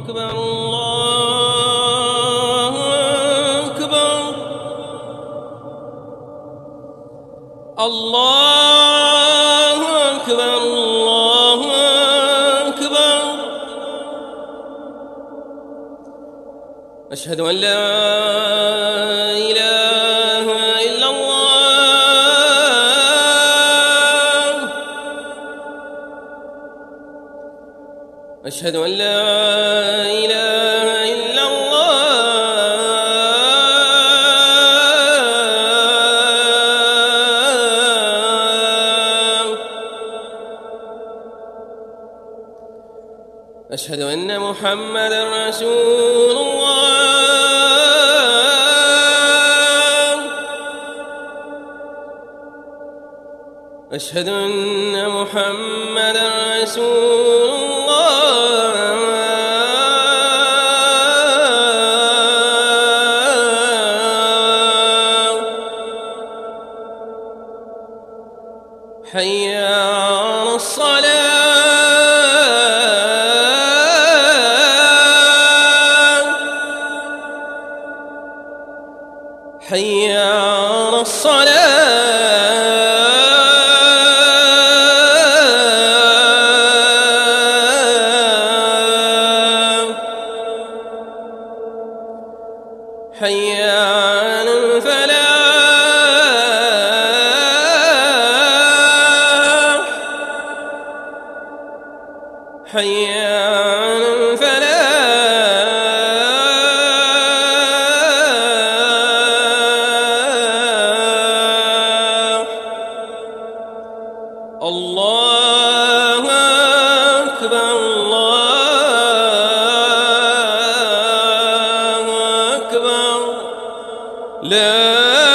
أكبر الله أكبر الله أكبر الله أكبر أشهد أن لا إله إلا الله أشهد أن لا إله إلا الله أشهد أن محمدًا رسول الله أشهد أن محمدًا رسول الله حي على الصلاة حي على الصلاة حي على الفلاح حي على الفلاح الله أكبر الله أكبر لا